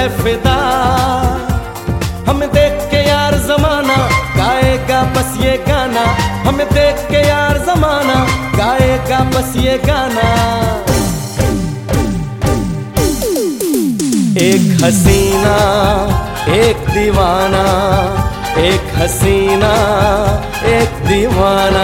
फिदा। हमें देख के यार जमाना गाएगा बस ये गाना, हमें देख के यार जमाना गाएगा बस ये गाना। एक हसीना एक दीवाना, एक हसीना एक दीवाना।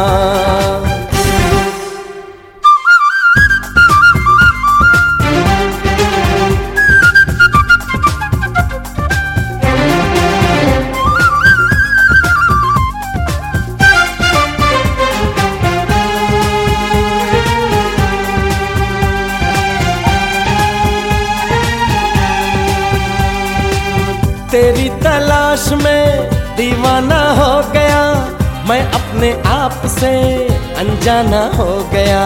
तेरी तलाश में दीवाना हो गया, मैं अपने आप से अनजाना हो गया।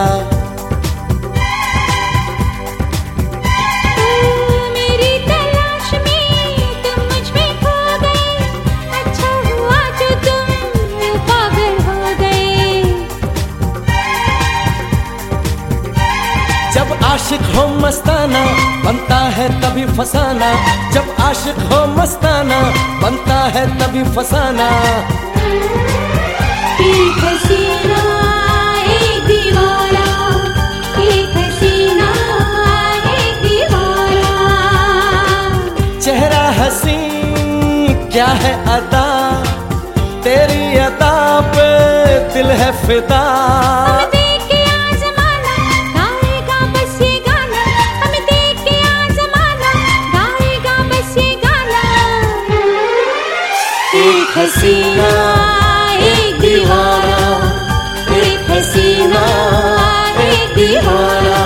मेरी तलाश में तुम मुझ में खो गए, अच्छा हुआ जो तुम पागल हो गए। जब आशिक हो मस्ताना बनता है तभी फसाना, जब आशिक हो मस्ताना बनता है तभी फसाना। एक हसीना एक दीवाना, एक हसीना एक दीवाना। चेहरा हसीन क्या है अदा, तेरी अदा पे दिल है फिदा। एक हसीना एक दीवाना, एक हसीना एक दीवाना।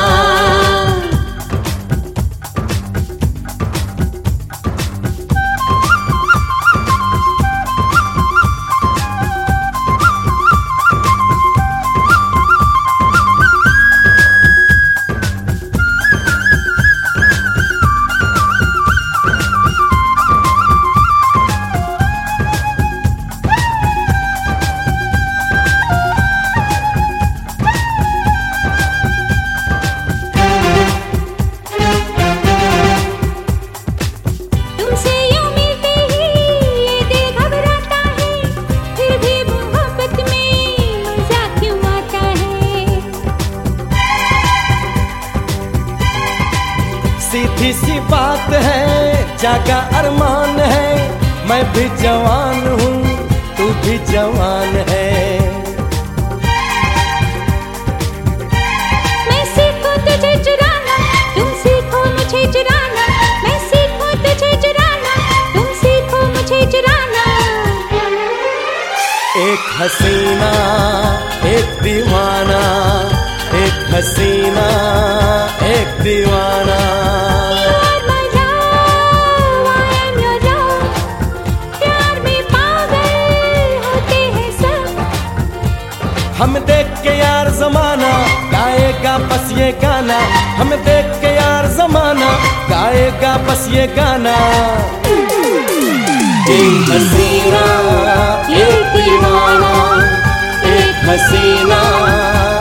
सीधी सी बात है जागा अरमान है, मैं भी जवान हूँ तू भी जवान है। मैं सीखूं तुझे चुराना, तुम सीखो मुझे चुराना, मैं सीखूं तुझे चुराना, तुम सीखो मुझे चुराना। एक हसीना एक दीवाना, एक हसीना एक दीवाना। हम देख के यार जमाना गाएगा बस ये गाना, हम देख के यार जमाना गाएगा बस ये गाना। एक हसीना एक दीवाना, एक हसीना